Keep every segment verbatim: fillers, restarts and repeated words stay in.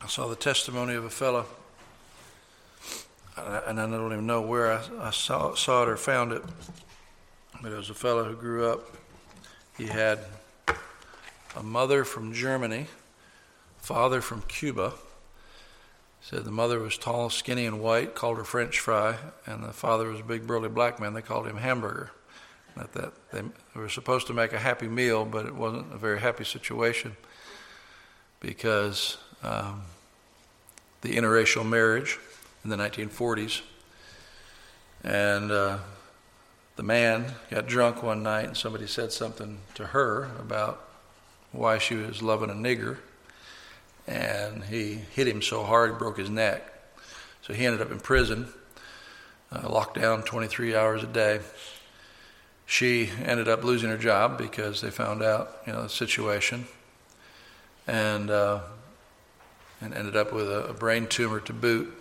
saw the testimony of a fellow, and I don't even know where I, I saw, saw it or found it, but it was a fellow who grew up. He had a mother from Germany, father from Cuba. Said the mother was tall, skinny, and white, called her French fry, and the father was a big, burly black man. They called him Hamburger. Not that they were supposed to make a happy meal, but it wasn't a very happy situation because um, the interracial marriage in the nineteen forties, and uh, the man got drunk one night, and somebody said something to her about why she was loving a nigger. And he hit him so hard he broke his neck. So he ended up in prison, uh, locked down twenty-three hours a day. She ended up losing her job because they found out, you know, the situation, and uh, and ended up with a, a brain tumor to boot.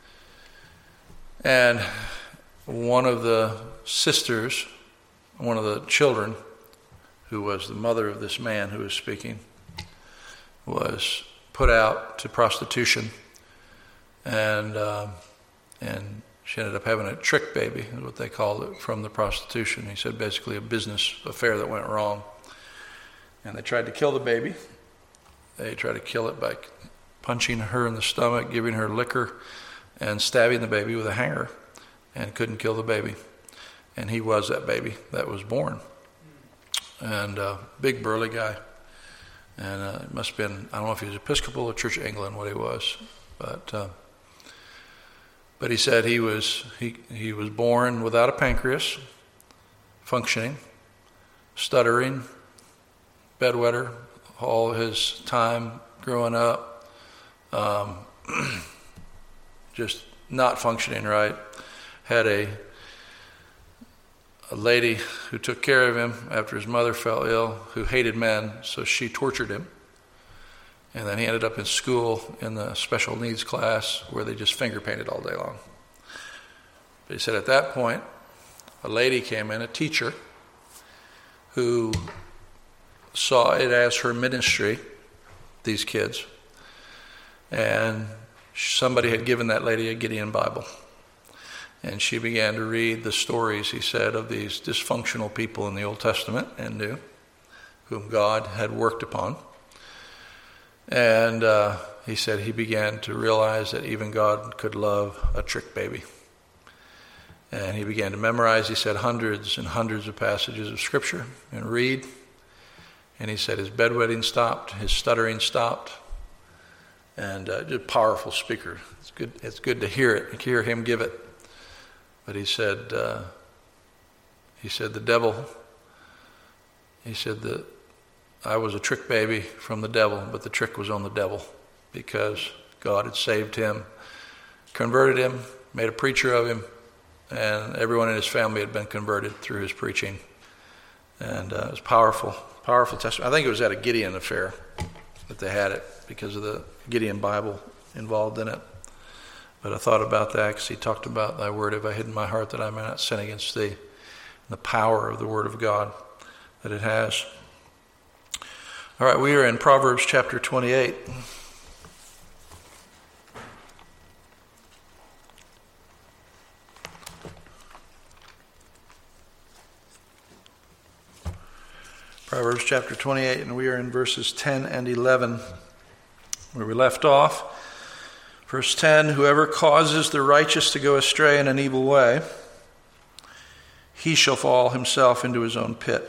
And one of the sisters, one of the children, who was the mother of this man who was speaking, was put out to prostitution, and uh, and she ended up having a trick baby, is what they called it, from the prostitution. He said basically a business affair that went wrong. And they tried to kill the baby. They tried to kill it by punching her in the stomach, giving her liquor, and stabbing the baby with a hanger, and couldn't kill the baby. And he was that baby that was born. And uh, big burly guy. And uh, it must have been, I don't know if he was Episcopal or Church of England, what he was. But uh, but he said he was he, he was born without a pancreas, functioning, stuttering, bedwetter, all his time growing up, um, just not functioning right. Had a a lady who took care of him after his mother fell ill, who hated men, so she tortured him. And then he ended up in school in the special needs class where they just finger painted all day long. But he said at that point, a lady came in, a teacher, who saw it as her ministry, these kids, and somebody had given that lady a Gideon Bible. And she began to read the stories, he said, of these dysfunctional people in the Old Testament and New, whom God had worked upon. And uh, he said he began to realize that even God could love a trick baby. And he began to memorize, he said, hundreds and hundreds of passages of Scripture and read. And he said his bedwetting stopped, his stuttering stopped. And uh, just a powerful speaker. It's good, it's good to hear it, to hear him give it. But he said, uh, he said the devil, he said that I was a trick baby from the devil, but the trick was on the devil because God had saved him, converted him, made a preacher of him, and everyone in his family had been converted through his preaching. And uh, it was powerful, powerful testimony. I think it was at a Gideon affair that they had it because of the Gideon Bible involved in it. But I thought about that because he talked about thy word have I hidden in my heart that I may not sin against thee. And the power of the word of God that it has. All right, we are in Proverbs chapter twenty-eight. Proverbs chapter twenty-eight, and we are in verses ten and eleven, where we left off. Verse ten, whoever causes the righteous to go astray in an evil way, he shall fall himself into his own pit.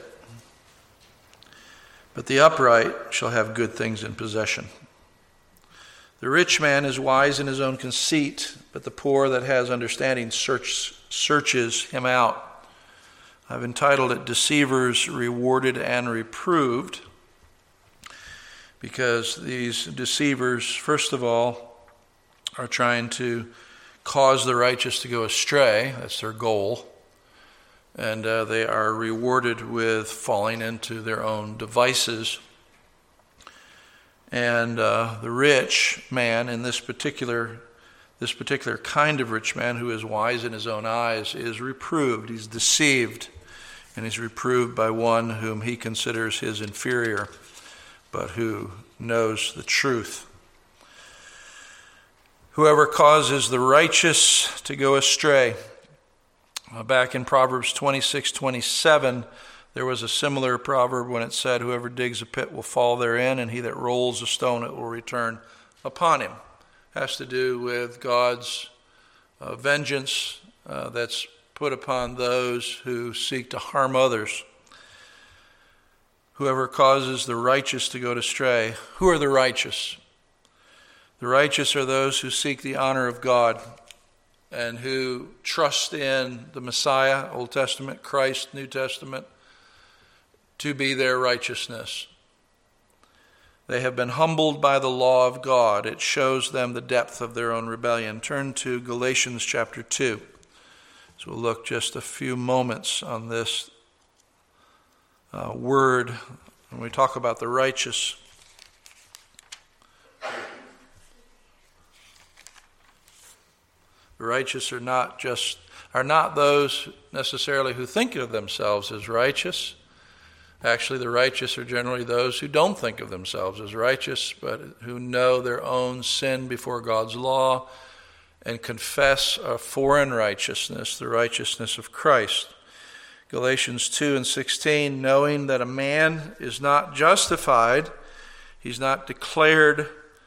But the upright shall have good things in possession. The rich man is wise in his own conceit, but the poor that has understanding search, searches him out. I've entitled it, Deceivers Rewarded and Reproved, because these deceivers, first of all, are trying to cause the righteous to go astray. That's their goal. And uh, they are rewarded with falling into their own devices. And uh, the rich man, in this particular this particular kind of rich man who is wise in his own eyes, is reproved. He's deceived. And he's reproved by one whom he considers his inferior, but who knows the truth. Whoever causes the righteous to go astray. Uh, back in Proverbs twenty-six twenty-seven, there was a similar proverb when it said, whoever digs a pit will fall therein, and he that rolls a stone it will return upon him. It has to do with God's uh, vengeance uh, that's put upon those who seek to harm others. Whoever causes the righteous to go astray. Who are the righteous? The righteous are those who seek the honor of God and who trust in the Messiah, Old Testament, Christ, New Testament, to be their righteousness. They have been humbled by the law of God. It shows them the depth of their own rebellion. Turn to Galatians chapter two. So we'll look just a few moments on this uh, word when we talk about the righteous. The righteous are not just are not those necessarily who think of themselves as righteous. Actually, the righteous are generally those who don't think of themselves as righteous, but who know their own sin before God's law and confess a foreign righteousness, the righteousness of Christ. Galatians two and sixteen, knowing that a man is not justified, he's not declared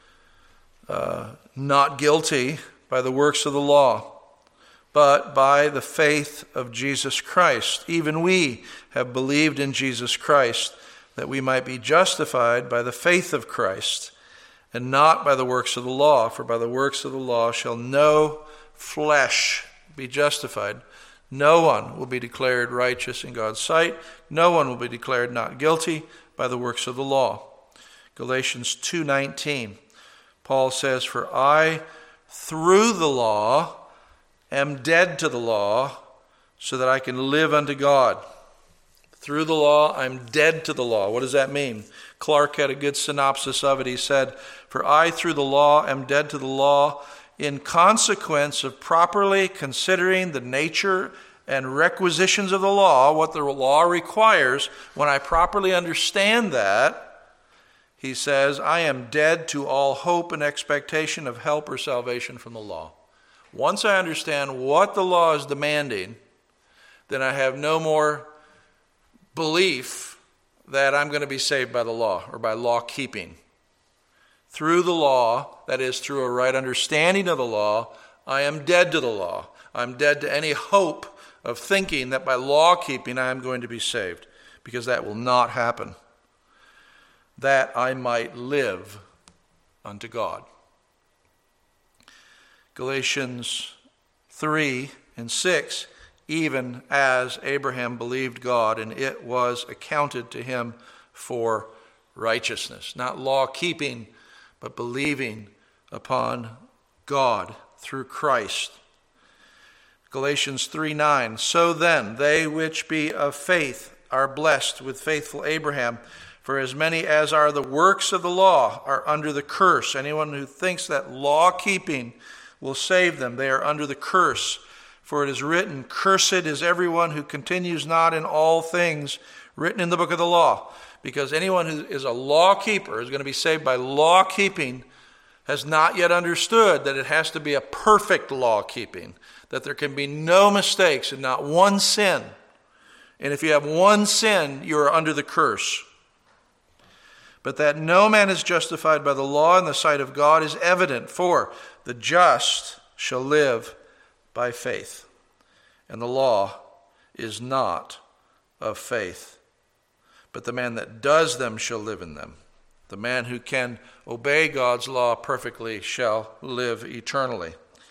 uh, not guilty by the works of the law, but by the faith of Jesus Christ. Even we have believed in Jesus Christ, that we might be justified by the faith of Christ, and not by the works of the law. For by the works of the law shall no flesh be justified. No one will be declared righteous in God's sight. No one will be declared not guilty by the works of the law. Galatians two nineteen, Paul says, for I, through the law, am dead to the law, so that I can live unto God. Through the law, I'm dead to the law. What does that mean? Clark had a good synopsis of it. He said, for I, through the law, am dead to the law in consequence of properly considering the nature and requisitions of the law, what the law requires. When I properly understand that, he says, I am dead to all hope and expectation of help or salvation from the law. Once I understand what the law is demanding, then I have no more belief that I'm going to be saved by the law or by law keeping. Through the law, that is through a right understanding of the law, I am dead to the law. I'm dead to any hope of thinking that by law keeping I am going to be saved, because that will not happen. That I might live unto God. Galatians three and six, even as Abraham believed God, and it was accounted to him for righteousness. Not law keeping, but believing upon God through Christ. Galatians three nine, so then they which be of faith are blessed with faithful Abraham. For as many as are the works of the law are under the curse. Anyone who thinks that law keeping will save them, they are under the curse. For it is written, cursed is everyone who continues not in all things written in the book of the law. Because anyone who is a law keeper is going to be saved by law keeping has not yet understood that it has to be a perfect law keeping, that there can be no mistakes and not one sin. And if you have one sin, you are under the curse. But that no man is justified by the law in the sight of God is evident, for the just shall live by faith. And the law is not of faith, but the man that does them shall live in them. The man who can obey God's law perfectly shall live eternally.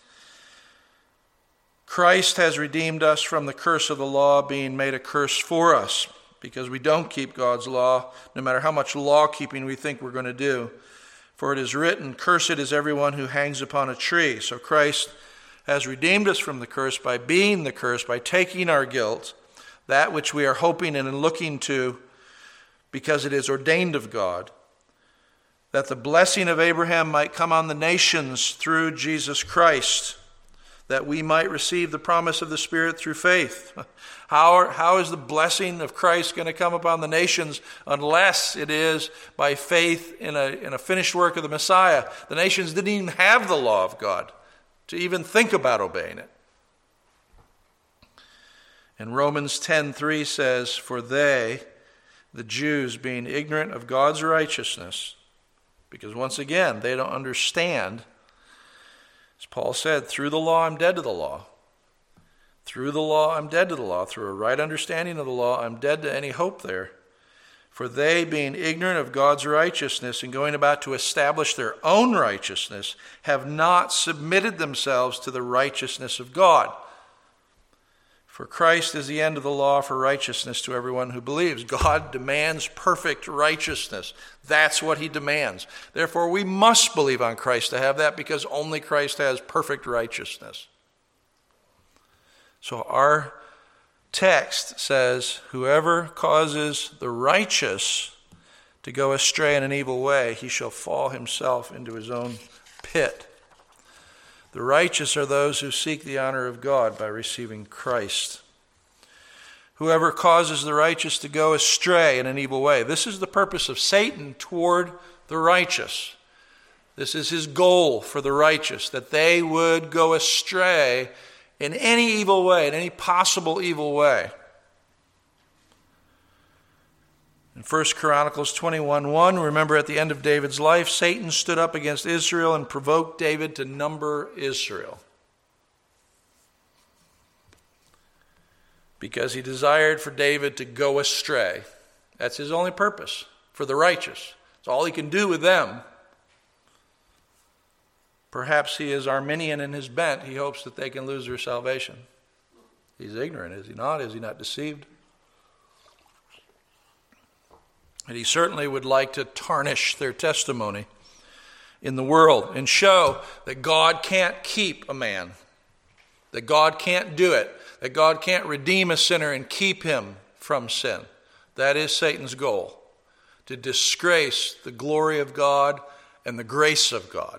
Christ has redeemed us from the curse of the law, being made a curse for us, because we don't keep God's law, no matter how much law keeping we think we're going to do. For it is written, cursed is everyone who hangs upon a tree. So Christ has redeemed us from the curse by being the curse, by taking our guilt, that which we are hoping and looking to, because it is ordained of God, that the blessing of Abraham might come on the nations through Jesus Christ, that we might receive the promise of the Spirit through faith. How, are, how is the blessing of Christ going to come upon the nations unless it is by faith in a, in a finished work of the Messiah? The nations didn't even have the law of God to even think about obeying it. And Romans ten three says, "For they, the Jews, being ignorant of God's righteousness," because once again, they don't understand. As Paul said, through the law I'm dead to the law. Through the law I'm dead to the law. Through a right understanding of the law, I'm dead to any hope there. For they, being ignorant of God's righteousness and going about to establish their own righteousness, have not submitted themselves to the righteousness of God. For Christ is the end of the law for righteousness to everyone who believes. God demands perfect righteousness. That's what he demands. Therefore, we must believe on Christ to have that, because only Christ has perfect righteousness. So our text says, whoever causes the righteous to go astray in an evil way, he shall fall himself into his own pit. The righteous are those who seek the honor of God by receiving Christ. Whoever causes the righteous to go astray in an evil way. This is the purpose of Satan toward the righteous. This is his goal for the righteous, that they would go astray in any evil way, in any possible evil way. In First Chronicles twenty-one one, remember at the end of David's life, Satan stood up against Israel and provoked David to number Israel, because he desired for David to go astray. That's his only purpose, for the righteous. It's all he can do with them. Perhaps he is Arminian in his bent. He hopes that they can lose their salvation. He's ignorant, is he not? Is he not deceived? And he certainly would like to tarnish their testimony in the world and show that God can't keep a man, that God can't do it, that God can't redeem a sinner and keep him from sin. That is Satan's goal, to disgrace the glory of God and the grace of God.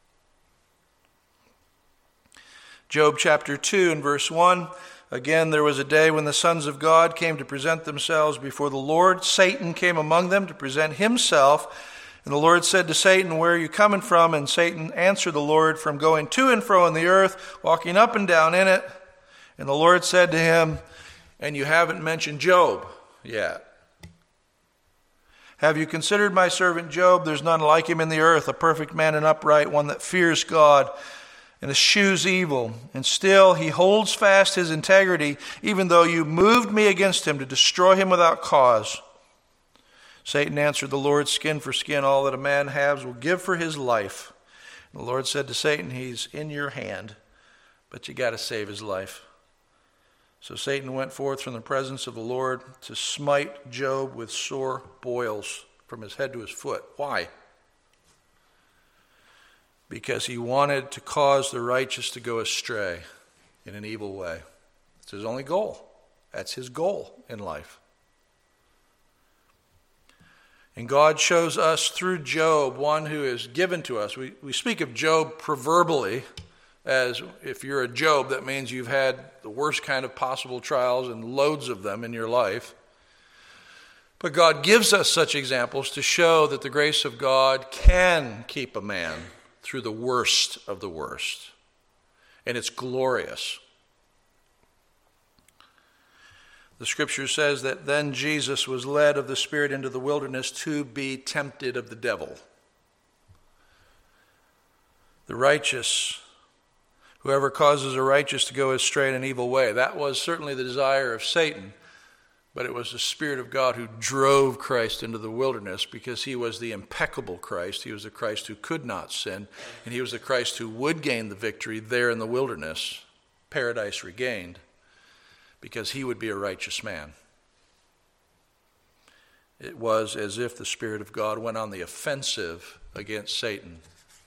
Job chapter two and verse one, again, there was a day when the sons of God came to present themselves before the Lord. Satan came among them to present himself. And the Lord said to Satan, "Where are you coming from?" And Satan answered the Lord, "From going to and fro in the earth, walking up and down in it." And the Lord said to him, "And you haven't mentioned Job yet. Have you considered my servant Job? There's none like him in the earth, a perfect man and upright, one that fears God and eschews evil. And still he holds fast his integrity, even though you moved me against him to destroy him without cause." Satan answered the Lord, "Skin for skin, all that a man has will give for his life." And the Lord said to Satan, "He's in your hand, but you got to save his life." So Satan went forth from the presence of the Lord to smite Job with sore boils from his head to his foot. Why? Because he wanted to cause the righteous to go astray in an evil way. It's his only goal. That's his goal in life. And God shows us through Job one who is given to us. We, we speak of Job proverbially, as if you're a Job, that means you've had the worst kind of possible trials and loads of them in your life. But God gives us such examples to show that the grace of God can keep a man through the worst of the worst. And it's glorious. The scripture says that then Jesus was led of the Spirit into the wilderness to be tempted of the devil. The righteous, whoever causes a righteous to go astray in an evil way, that was certainly the desire of Satan. But it was the Spirit of God who drove Christ into the wilderness, because he was the impeccable Christ. He was the Christ who could not sin, and he was the Christ who would gain the victory there in the wilderness, paradise regained, because he would be a righteous man. It was as if the Spirit of God went on the offensive against Satan.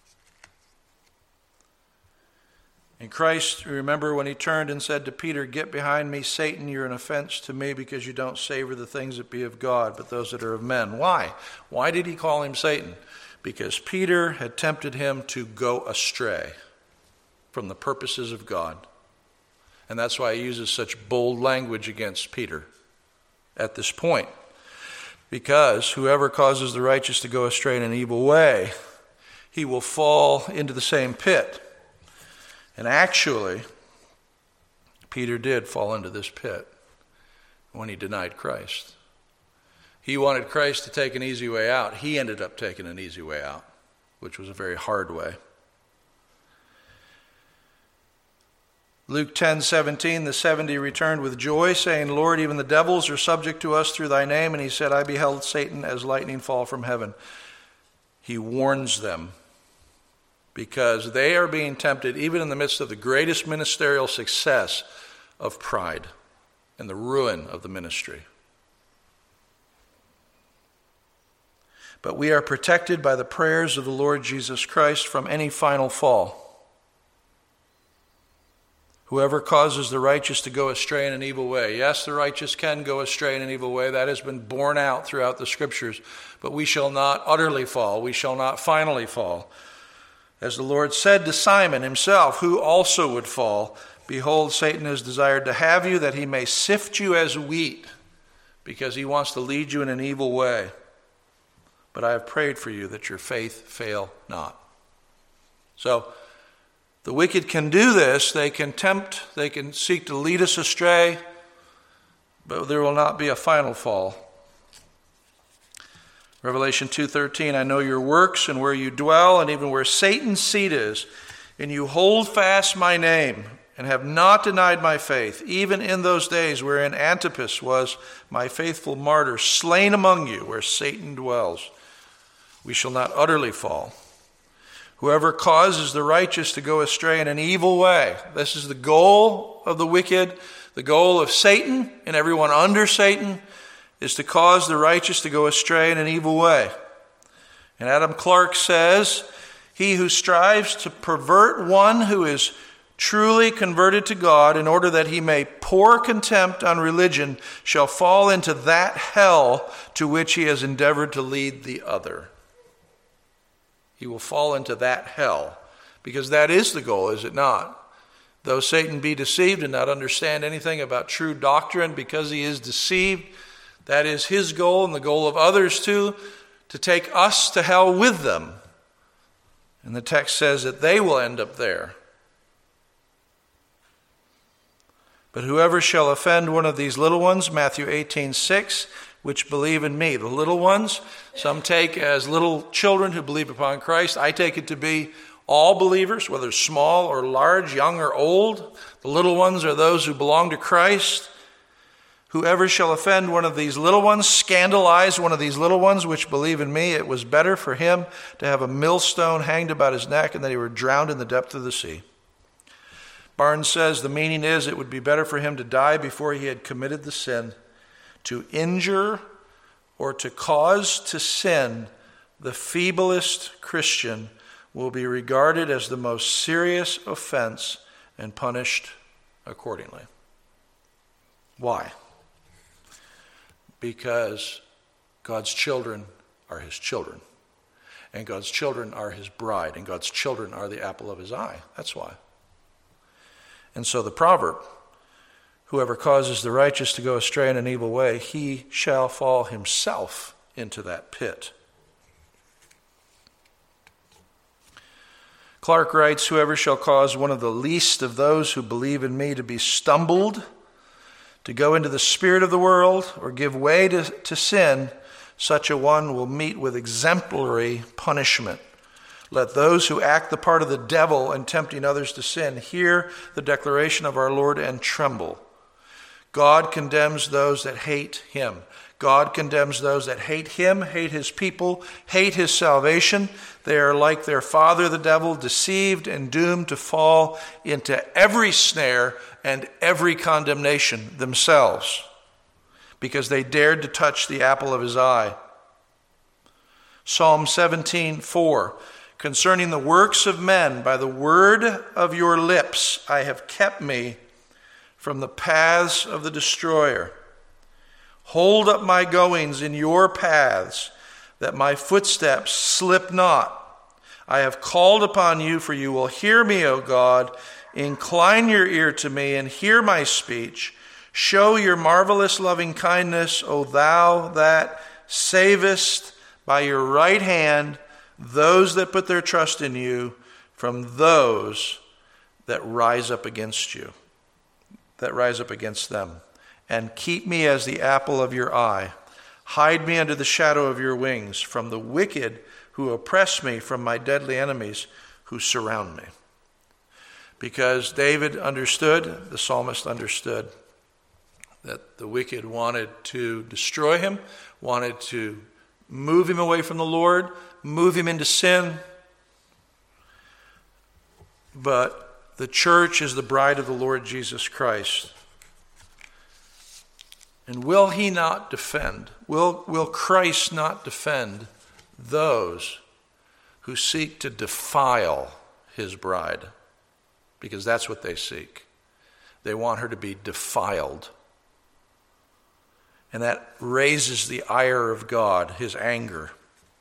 And Christ, remember when he turned and said to Peter, "Get behind me, Satan, you're an offense to me, because you don't savor the things that be of God, but those that are of men." Why? Why did he call him Satan? Because Peter had tempted him to go astray. from the purposes of God. And that's why he uses such bold language against Peter at this point. Because whoever causes the righteous to go astray in an evil way, he will fall into the same pit. And actually, Peter did fall into this pit when he denied Christ. He wanted Christ to take an easy way out. He ended up taking an easy way out, which was a very hard way. Luke ten seventeen, the seventy returned with joy, saying, Lord, even the devils are subject to us through thy name. And he said, I beheld Satan as lightning fall from heaven. He warns them because they are being tempted, even in the midst of the greatest ministerial success, of pride and the ruin of the ministry. But we are protected by the prayers of the Lord Jesus Christ from any final fall. Whoever causes the righteous to go astray in an evil way. Yes, the righteous can go astray in an evil way. That has been borne out throughout the Scriptures. But we shall not utterly fall. We shall not finally fall. As the Lord said to Simon himself, who also would fall, behold, Satan has desired to have you, that he may sift you as wheat, because he wants to lead you in an evil way. But I have prayed for you that your faith fail not. So, the wicked can do this. They can tempt, they can seek to lead us astray, but there will not be a final fall. Revelation two thirteen, I know your works and where you dwell, and even where Satan's seat is, and you hold fast my name, and have not denied my faith, even in those days wherein Antipas was my faithful martyr, slain among you, where Satan dwells. We shall not utterly fall. Whoever causes the righteous to go astray in an evil way. This is the goal of the wicked. The goal of Satan and everyone under Satan is to cause the righteous to go astray in an evil way. And Adam Clarke says, he who strives to pervert one who is truly converted to God in order that he may pour contempt on religion shall fall into that hell to which he has endeavored to lead the other. He will fall into that hell, because that is the goal, is it not? Though Satan be deceived and not understand anything about true doctrine because he is deceived, that is his goal and the goal of others too, to take us to hell with them. And the text says that they will end up there. But whoever shall offend one of these little ones, Matthew eighteen six, which believe in me. The little ones, some take as little children who believe upon Christ. I take it to be all believers, whether small or large, young or old. The little ones are those who belong to Christ. Whoever shall offend one of these little ones, scandalize one of these little ones which believe in me, it was better for him to have a millstone hanged about his neck and that he were drowned in the depth of the sea. Barnes says the meaning is it would be better for him to die before he had committed the sin. To injure or to cause to sin the feeblest Christian will be regarded as the most serious offense and punished accordingly. Why? Because God's children are his children. And God's children are his bride. And God's children are the apple of his eye. That's why. And so the proverb, whoever causes the righteous to go astray in an evil way, he shall fall himself into that pit. Clarke writes, whoever shall cause one of the least of those who believe in me to be stumbled, to go into the spirit of the world, or give way to, to sin, such a one will meet with exemplary punishment. Let those who act the part of the devil in tempting others to sin hear the declaration of our Lord and tremble. God condemns those that hate him. God condemns those that hate him, hate his people, hate his salvation. They are like their father, the devil, deceived and doomed to fall into every snare and every condemnation themselves, because they dared to touch the apple of his eye. Psalm seventeen four, concerning the works of men, by the word of your lips I have kept me from the paths of the destroyer. Hold up my goings in your paths, that my footsteps slip not. I have called upon you, for you will hear me, O God. Incline your ear to me and hear my speech. Show your marvelous loving kindness, O thou that savest by your right hand those that put their trust in you from those that rise up against you, that rise up against them. And keep me as the apple of your eye. Hide me under the shadow of your wings from the wicked who oppress me, from my deadly enemies who surround me. Because David understood, the psalmist understood, that the wicked wanted to destroy him, wanted to move him away from the Lord, move him into sin. But the church is the bride of the Lord Jesus Christ. And will he not defend, will, will Christ not defend those who seek to defile his bride? Because that's what they seek. They want her to be defiled. And that raises the ire of God, his anger.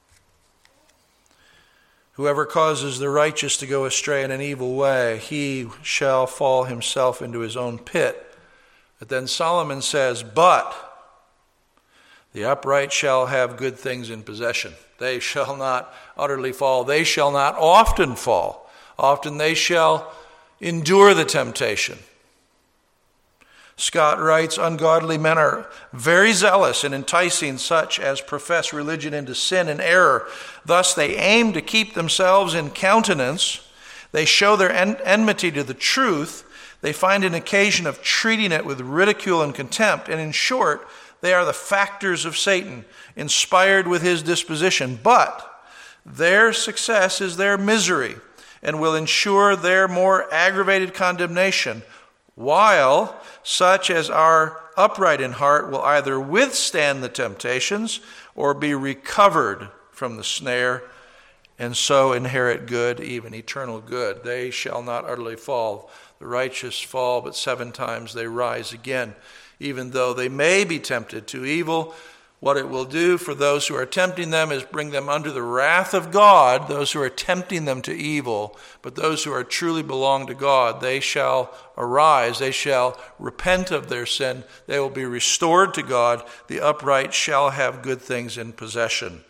Whoever causes the righteous to go astray in an evil way, he shall fall himself into his own pit. But then Solomon says, but the upright shall have good things in possession. They shall not utterly fall. They shall not often fall. Often they shall endure the temptation. Scott writes, ungodly men are very zealous in enticing such as profess religion into sin and error. Thus they aim to keep themselves in countenance. They show their en- enmity to the truth. They find an occasion of treating it with ridicule and contempt. And in short, they are the factors of Satan, inspired with his disposition. But their success is their misery and will ensure their more aggravated condemnation, while such as are upright in heart will either withstand the temptations or be recovered from the snare, and so inherit good, even eternal good. They shall not utterly fall. The righteous fall, but seven times they rise again. Even though they may be tempted to evil, what it will do for those who are tempting them is bring them under the wrath of God, those who are tempting them to evil. But those who are truly belong to God, they shall arise, they shall repent of their sin, they will be restored to God. The upright shall have good things in possession.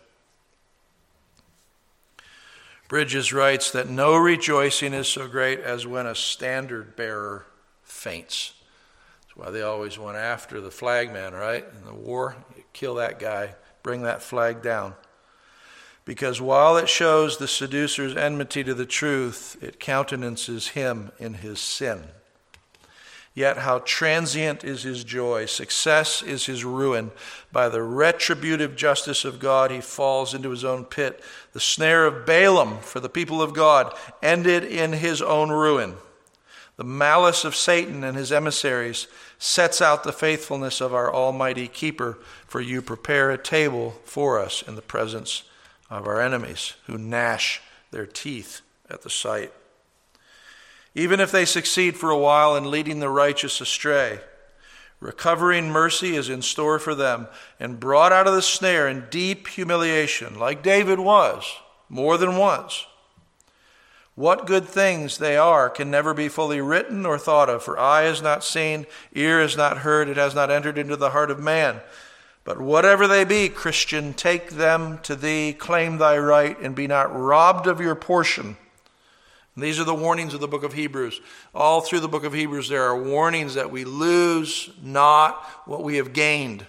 Bridges writes that no rejoicing is so great as when a standard bearer faints. That's why they always went after the flagman, right? In the war, you kill that guy, bring that flag down. Because while it shows the seducer's enmity to the truth, it countenances him in his sin. Yet how transient is his joy. Success is his ruin. By the retributive justice of God, he falls into his own pit. The snare of Balaam for the people of God ended in his own ruin. The malice of Satan and his emissaries sets out the faithfulness of our almighty keeper. For you prepare a table for us in the presence of our enemies, who gnash their teeth at the sight. Even if they succeed for a while in leading the righteous astray, recovering mercy is in store for them, and brought out of the snare in deep humiliation, like David was, more than once. What good things they are can never be fully written or thought of, for eye has not seen, ear has not heard, it has not entered into the heart of man. But whatever they be, Christian, take them to thee, claim thy right, and be not robbed of your portion. And these are the warnings of the book of Hebrews. All through the book of Hebrews, there are warnings that we lose not what we have gained.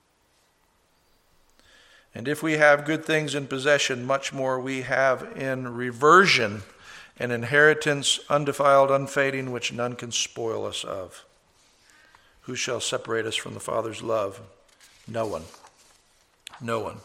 And if we have good things in possession, much more we have in reversion, an inheritance undefiled, unfading, which none can spoil us of. Who shall separate us from the Father's love? No one. No one.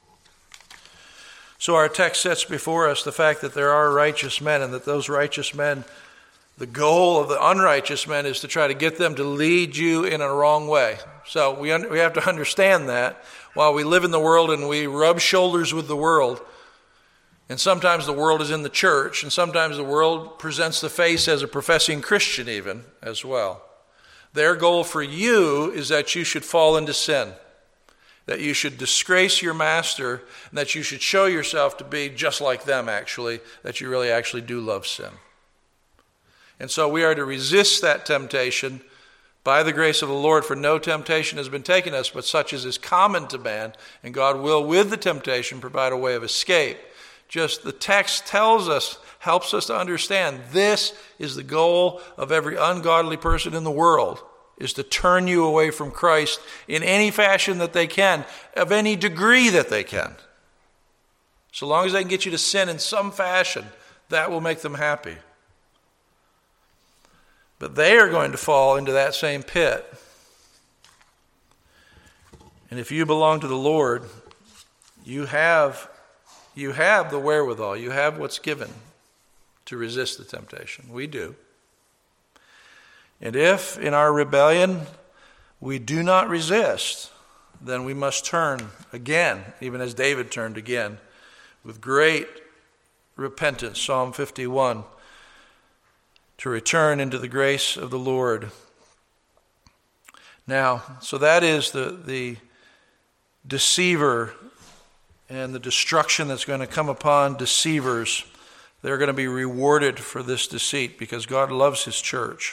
So our text sets before us the fact that there are righteous men, and that those righteous men, the goal of the unrighteous men is to try to get them to lead you in a wrong way. So we un- we have to understand that while we live in the world and we rub shoulders with the world, and sometimes the world is in the church, and sometimes the world presents the face as a professing Christian even as well. Their goal for you is that you should fall into sin. that you should disgrace your master, and that you should show yourself to be just like them, actually, that you really actually do love sin. And so we are to resist that temptation by the grace of the Lord, for no temptation has been taken us, but such as is common to man, and God will, with the temptation, provide a way of escape. Just the text tells us, helps us to understand, this is the goal of every ungodly person in the world, is to turn you away from Christ in any fashion that they can, of any degree that they can. So long as they can get you to sin in some fashion, that will make them happy. But they are going to fall into that same pit. And if you belong to the Lord, you have, you have the wherewithal, you have what's given to resist the temptation. We do. And if in our rebellion we do not resist, then we must turn again, even as David turned again, with great repentance, Psalm fifty-one, to return into the grace of the Lord. Now, so that is the, the deceiver and the destruction that's going to come upon deceivers. They're going to be rewarded for this deceit because God loves his church.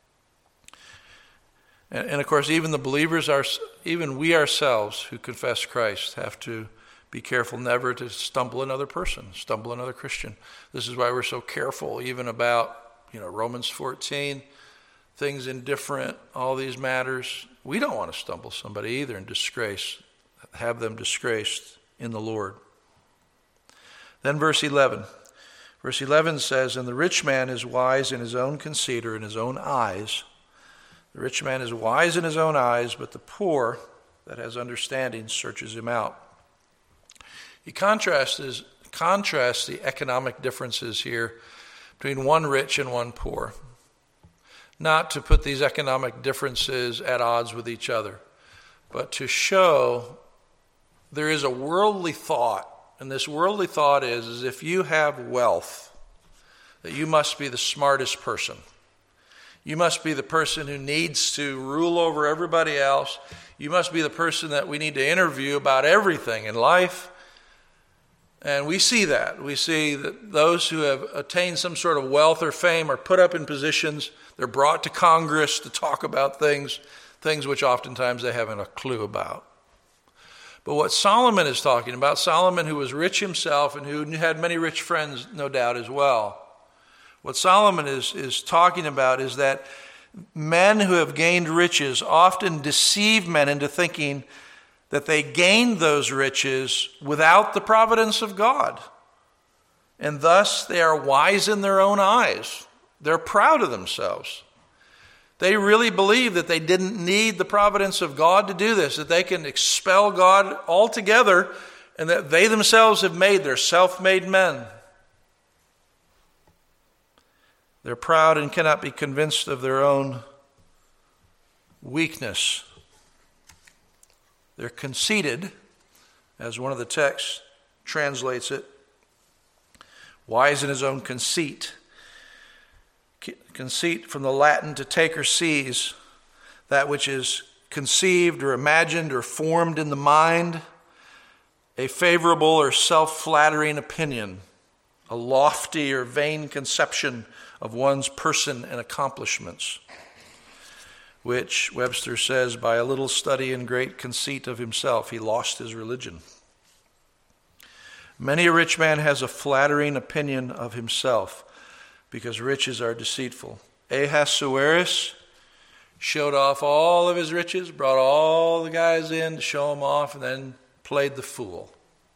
And, and of course, even the believers, are, even we ourselves who confess Christ have to be careful never to stumble another person, stumble another Christian. This is why we're so careful even about, you know, Romans fourteen, things indifferent, all these matters. We don't want to stumble somebody either and disgrace, have them disgraced in the Lord. Then verse eleven. Verse eleven says, and the rich man is wise in his own conceit, or in his own eyes. The rich man is wise in his own eyes, but the poor that has understanding searches him out. He contrasts, contrasts the economic differences here between one rich and one poor. Not to put these economic differences at odds with each other, but to show there is a worldly thought. And this worldly thought is, is if you have wealth, that you must be the smartest person. You must be the person who needs to rule over everybody else. You must be the person that we need to interview about everything in life. And we see that. We see that those who have attained some sort of wealth or fame are put up in positions. They're brought to Congress to talk about things, things which oftentimes they haven't a clue about. But what Solomon is talking about, Solomon who was rich himself and who had many rich friends, no doubt, as well. What Solomon is, is talking about is that men who have gained riches often deceive men into thinking that they gained those riches without the providence of God. And thus they are wise in their own eyes. They're proud of themselves. They really believe that they didn't need the providence of God to do this, that they can expel God altogether, and that they themselves have made, they're self-made men. They're proud and cannot be convinced of their own weakness. They're conceited, as one of the texts translates it, wise in his own conceit. Conceit from the Latin to take or seize, that which is conceived or imagined or formed in the mind, a favorable or self-flattering opinion, a lofty or vain conception of one's person and accomplishments, which Webster says, by a little study and great conceit of himself, he lost his religion. Many a rich man has a flattering opinion of himself, because riches are deceitful. Ahasuerus showed off all of his riches, brought all the guys in to show them off, and then played the fool.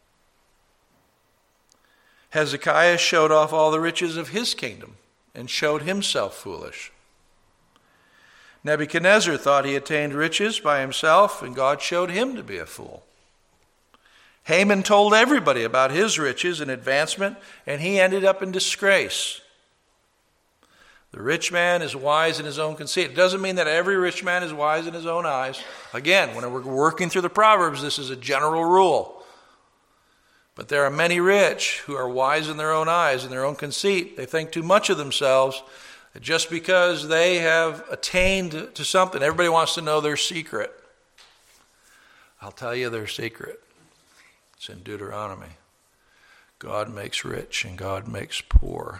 Hezekiah showed off all the riches of his kingdom and showed himself foolish. Nebuchadnezzar thought he attained riches by himself, and God showed him to be a fool. Haman told everybody about his riches and advancement, and he ended up in disgrace. The rich man is wise in his own conceit. It doesn't mean that every rich man is wise in his own eyes. Again, when we're working through the Proverbs, this is a general rule. But there are many rich who are wise in their own eyes, in their own conceit. They think too much of themselves. Just because they have attained to something, everybody wants to know their secret. I'll tell you their secret. It's in Deuteronomy. God makes rich and God makes poor.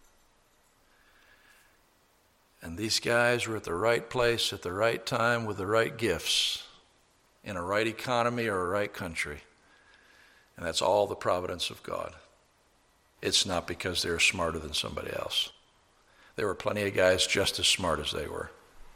And these guys were at the right place at the right time with the right gifts in a right economy or a right country. And that's all the providence of God. It's not because they're smarter than somebody else. There were plenty of guys just as smart as they were.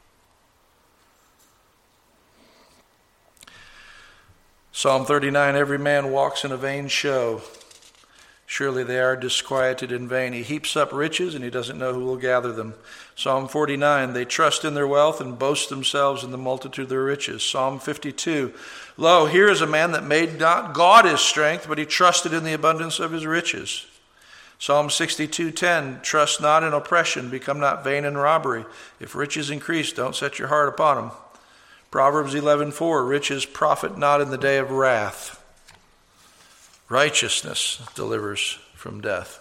Psalm thirty-nine, every man walks in a vain show. Surely they are disquieted in vain. He heaps up riches and he doesn't know who will gather them. Psalm forty-nine, they trust in their wealth and boast themselves in the multitude of their riches. Psalm fifty-two, lo, here is a man that made not God his strength, but he trusted in the abundance of his riches. Psalm sixty-two ten, trust not in oppression, become not vain in robbery. If riches increase, don't set your heart upon them. Proverbs eleven four, riches profit not in the day of wrath. Righteousness delivers from death.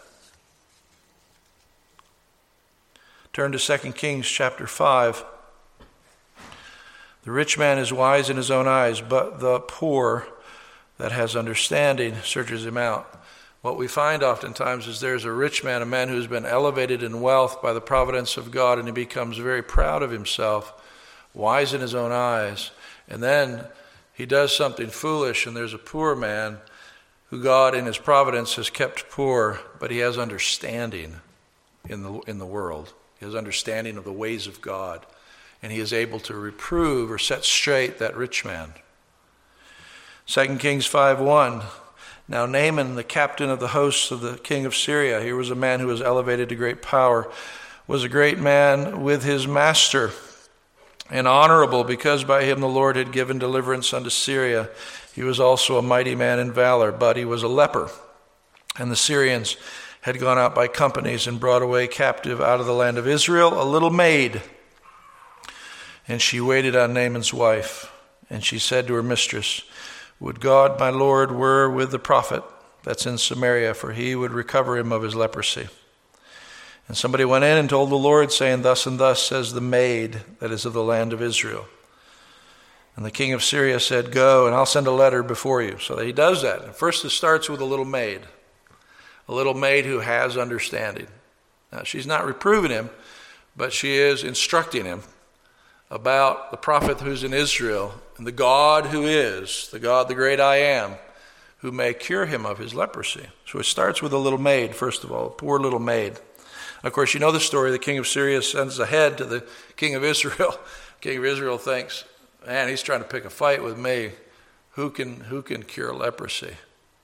Turn to Second Kings chapter five. The rich man is wise in his own eyes, but the poor that has understanding searches him out. What we find oftentimes is there's a rich man, a man who's been elevated in wealth by the providence of God, and he becomes very proud of himself, wise in his own eyes, and then he does something foolish, and there's a poor man who God in his providence has kept poor, but he has understanding in the in the world. He has understanding of the ways of God, and he is able to reprove or set straight that rich man. Second Kings five one, now Naaman, the captain of the hosts of the king of Syria, here was a man who was elevated to great power, was a great man with his master, and honorable, because by him the Lord had given deliverance unto Syria. He was also a mighty man in valor, but he was a leper. And the Syrians had gone out by companies and brought away captive out of the land of Israel a little maid. And she waited on Naaman's wife. And she said to her mistress, would God my Lord were with the prophet that's in Samaria, for he would recover him of his leprosy. And somebody went in and told the Lord, saying, thus and thus says the maid that is of the land of Israel. And the king of Syria said, go, and I'll send a letter before you. So he does that. And first it starts with a little maid, a little maid who has understanding. Now, she's not reproving him, but she is instructing him about the prophet who's in Israel and the God who is, the God, the great I am, who may cure him of his leprosy. So it starts with a little maid, first of all, a poor little maid. Of course, you know the story. The king of Syria sends ahead to the king of Israel. The king of Israel thinks, man, he's trying to pick a fight with me. Who can, who can cure leprosy?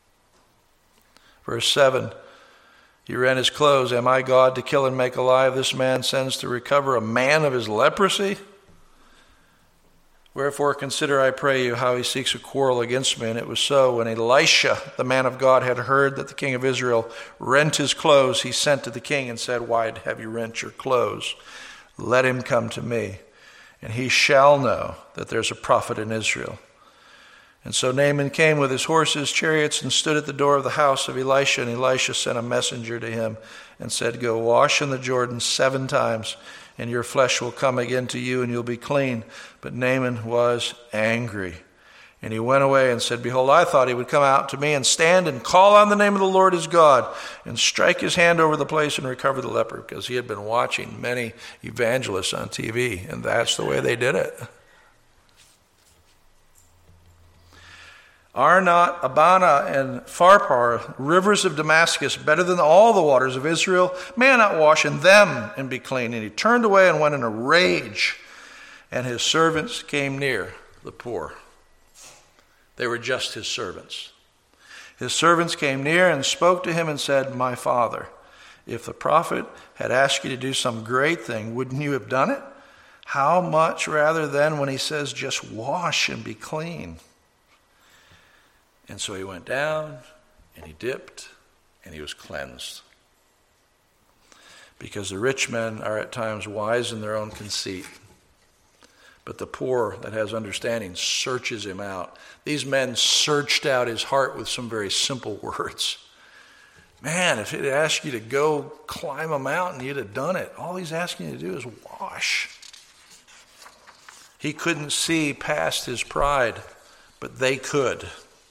Verse seven, he rent his clothes. Am I God to kill and make alive? This man sends to recover a man of his leprosy? Wherefore consider, I pray you, how he seeks a quarrel against me. And it was so, when Elisha, the man of God, had heard that the king of Israel rent his clothes, he sent to the king and said, why have you rent your clothes? Let him come to me, and he shall know that there's a prophet in Israel. And so Naaman came with his horses, chariots, and stood at the door of the house of Elisha. And Elisha sent a messenger to him and said, go wash in the Jordan seven times, and your flesh will come again to you, and you'll be clean. But Naaman was angry. And he went away and said, behold, I thought he would come out to me and stand and call on the name of the Lord his God and strike his hand over the place and recover the leper, because he had been watching many evangelists on T V, and that's the way they did it. Are not Abana and Pharpar, rivers of Damascus, better than all the waters of Israel? May I not wash in them and be clean? And he turned away and went in a rage. And his servants came near, the poor. They were just his servants. His servants came near and spoke to him and said, my father, if the prophet had asked you to do some great thing, wouldn't you have done it? How much rather then when he says, just wash and be clean? And so he went down, and he dipped, and he was cleansed. Because the rich men are at times wise in their own conceit, but the poor that has understanding searches him out. These men searched out his heart with some very simple words. Man, if he'd asked you to go climb a mountain, you'd have done it. All he's asking you to do is wash. He couldn't see past his pride, but they could.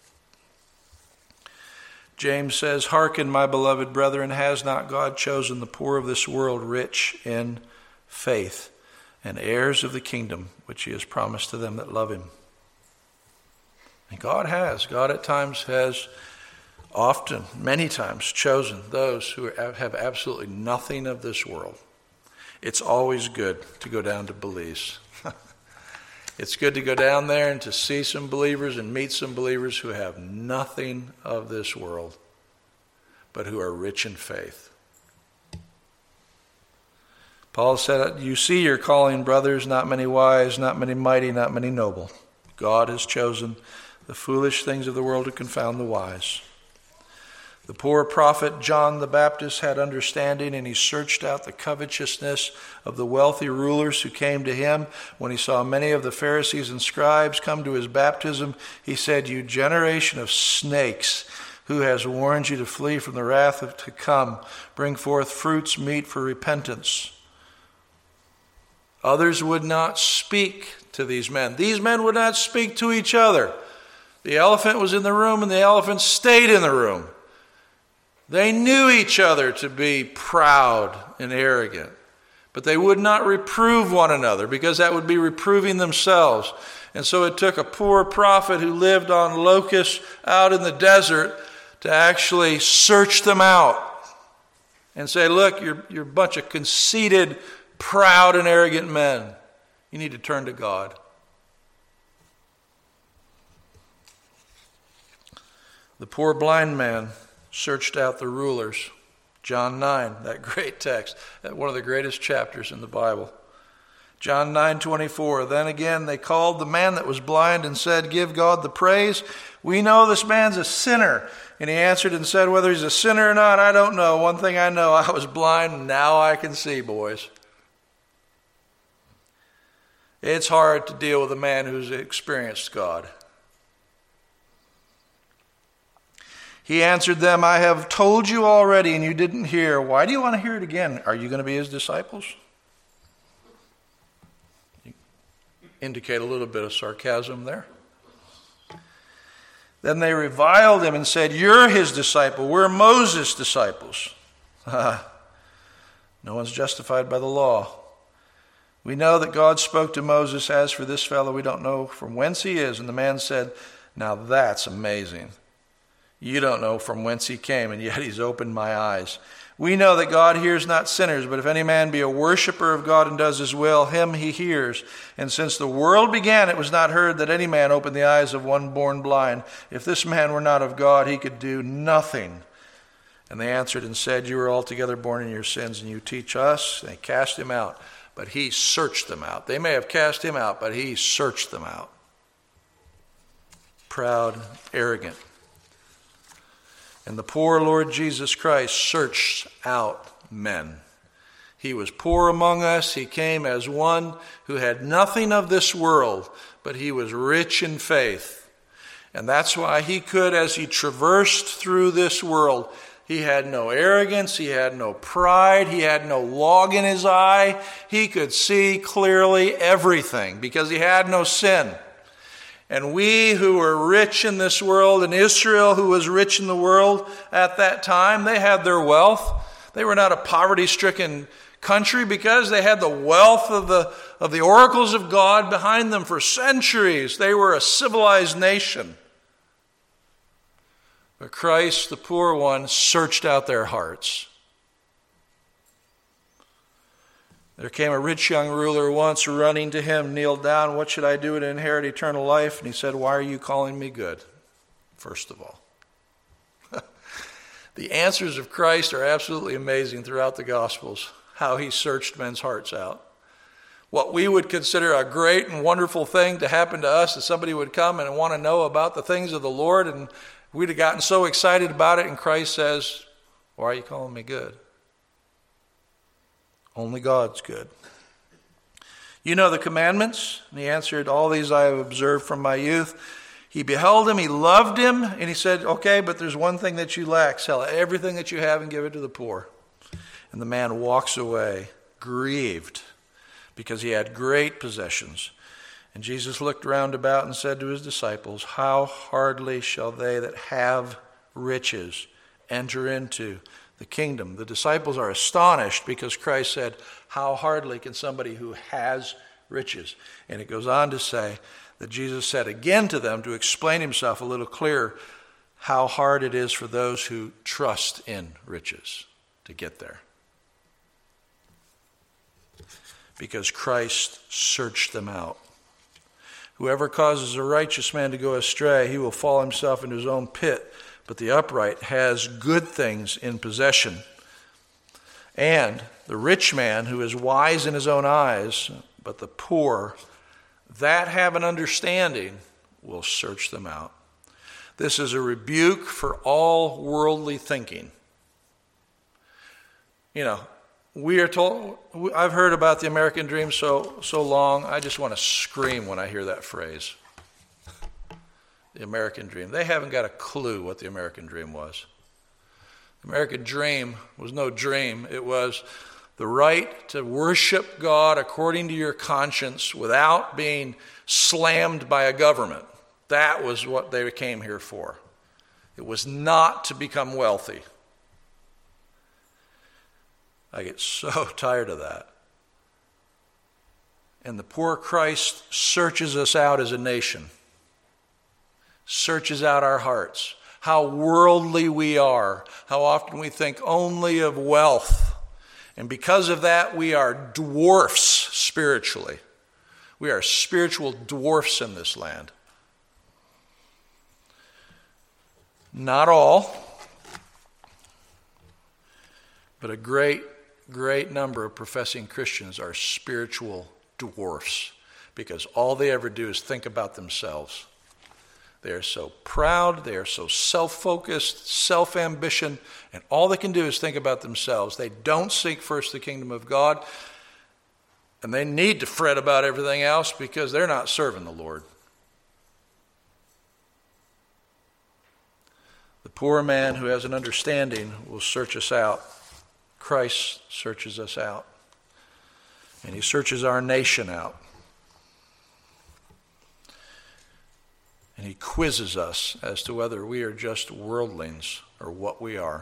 James says, "Hearken, my beloved brethren, has not God chosen the poor of this world rich in faith, and heirs of the kingdom which he has promised to them that love him?" And God has. God at times has often, many times, chosen those who have absolutely nothing of this world. It's always good to go down to Belize. It's good to go down there and to see some believers and meet some believers who have nothing of this world, but who are rich in faith. Paul said, "You see your calling, brothers, not many wise, not many mighty, not many noble. God has chosen the foolish things of the world to confound the wise." The poor prophet John the Baptist had understanding, and he searched out the covetousness of the wealthy rulers who came to him. When he saw many of the Pharisees and scribes come to his baptism, he said, "You generation of snakes, who has warned you to flee from the wrath of to come? Bring forth fruits meet for repentance." Others would not speak to these men. These men would not speak to each other. The elephant was in the room, and the elephant stayed in the room. They knew each other to be proud and arrogant, but they would not reprove one another, because that would be reproving themselves. And so it took a poor prophet who lived on locusts out in the desert to actually search them out and say, "Look, you're, you're a bunch of conceited, proud, and arrogant men. You need to turn to God." The poor blind man searched out the rulers. John nine, that great text, one of the greatest chapters in the Bible. John nine twenty-four, "Then again they called the man that was blind and said, 'Give God the praise. We know this man's a sinner.' And he answered and said, 'Whether he's a sinner or not, I don't know. One thing I know, I was blind, now I can see,' boys." It's hard to deal with a man who's experienced God. He answered them, "I have told you already, and you didn't hear. Why do you want to hear it again? Are you going to be his disciples?" You indicate a little bit of sarcasm there. Then they reviled him and said, "You're his disciple. We're Moses' disciples." No one's justified by the law. "We know that God spoke to Moses. As for this fellow, we don't know from whence he is." And the man said, "Now that's amazing. You don't know from whence he came, and yet he's opened my eyes. We know that God hears not sinners, but if any man be a worshiper of God and does his will, him he hears. And since the world began, it was not heard that any man opened the eyes of one born blind. If this man were not of God, he could do nothing." And they answered and said, "You are altogether born in your sins, and you teach us." And they cast him out, but he searched them out. They may have cast him out, but he searched them out. Proud, arrogant. And the poor Lord Jesus Christ searched out men. He was poor among us. He came as one who had nothing of this world, but he was rich in faith. And that's why he could, as he traversed through this world, he had no arrogance, he had no pride, he had no log in his eye. He could see clearly everything because he had no sin. And we who were rich in this world, and Israel who was rich in the world at that time, they had their wealth. They were not a poverty-stricken country because they had the wealth of the, of the oracles of God behind them for centuries. They were a civilized nation. But Christ, the poor one, searched out their hearts. There came a rich young ruler once running to him, kneeled down, "What should I do to inherit eternal life?" And he said, "Why are you calling me good?" First of all. The answers of Christ are absolutely amazing throughout the Gospels, how he searched men's hearts out. What we would consider a great and wonderful thing to happen to us, that somebody would come and want to know about the things of the Lord, and we'd have gotten so excited about it, and Christ says, "Why are you calling me good?" Only God's good. "You know the commandments?" And he answered, "All these I have observed from my youth." He beheld him, he loved him, and he said, "Okay, but there's one thing that you lack. Sell everything that you have and give it to the poor." And the man walks away, grieved, because he had great possessions. And Jesus looked round about and said to his disciples, how hardly shall they that have riches enter into the kingdom. The disciples are astonished because Christ said, how hardly can somebody who has riches? And it goes on to say that Jesus said again to them, to explain himself a little clearer, how hard it is for those who trust in riches to get there. Because Christ searched them out. Whoever causes a righteous man to go astray, he will fall himself into his own pit. But the upright has good things in possession. And the rich man who is wise in his own eyes, but the poor that have an understanding will search them out. This is a rebuke for all worldly thinking. You know, we are told, I've heard about the American dream so so long, I just want to scream when I hear that phrase. The American dream. They haven't got a clue what the American dream was. The American dream was no dream. It was the right to worship God according to your conscience without being slammed by a government. That was what they came here for. It was not to become wealthy. I get so tired of that. And the poor Christ searches us out as a nation. Searches out our hearts. How worldly we are. How often we think only of wealth. And because of that, we are dwarfs spiritually. We are spiritual dwarfs in this land. Not all, but a great, great number of professing Christians are spiritual dwarfs because all they ever do is think about themselves. They are so proud, they are so self-focused, self-ambition, and all they can do is think about themselves. They don't seek first the kingdom of God, and they need to fret about everything else because they're not serving the Lord. The poor man who has an understanding will search us out. Christ searches us out, and he searches our nation out. And he quizzes us as to whether we are just worldlings or what we are.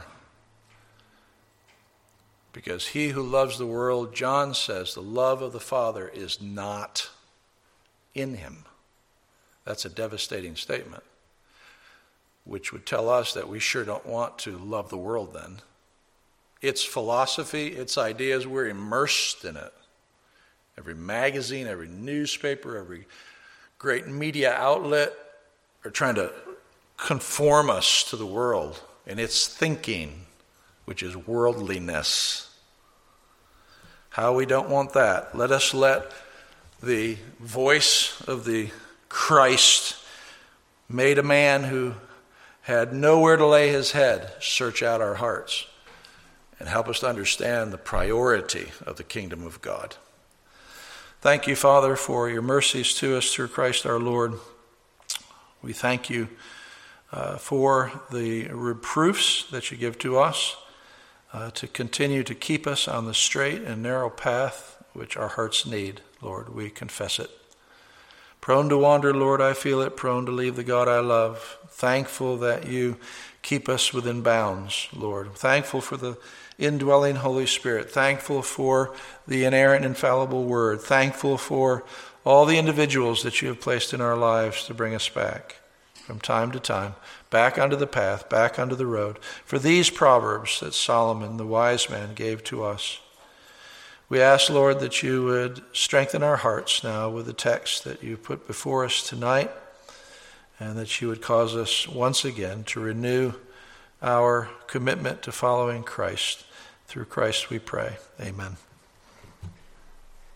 Because he who loves the world, John says, the love of the Father is not in him. That's a devastating statement, which would tell us that we sure don't want to love the world then. Its philosophy, its ideas, we're immersed in it. Every magazine, every newspaper, every great media outlet are trying to conform us to the world and its thinking, which is worldliness. How we don't want that. Let us let the voice of the Christ, made a man who had nowhere to lay his head, search out our hearts and help us to understand the priority of the kingdom of God. Thank you, Father, for your mercies to us through Christ our Lord. We thank you uh, for the reproofs that you give to us uh, to continue to keep us on the straight and narrow path which our hearts need, Lord. We confess it. Prone to wander, Lord, I feel it. Prone to leave the God I love. Thankful that you keep us within bounds, Lord. Thankful for the indwelling Holy Spirit. Thankful for the inerrant, infallible Word. Thankful for all the individuals that you have placed in our lives to bring us back from time to time, back onto the path, back onto the road. For these proverbs that Solomon, the wise man, gave to us. We ask, Lord, that you would strengthen our hearts now with the text that you put before us tonight, and that you would cause us once again to renew our commitment to following Christ. Through Christ we pray. Amen.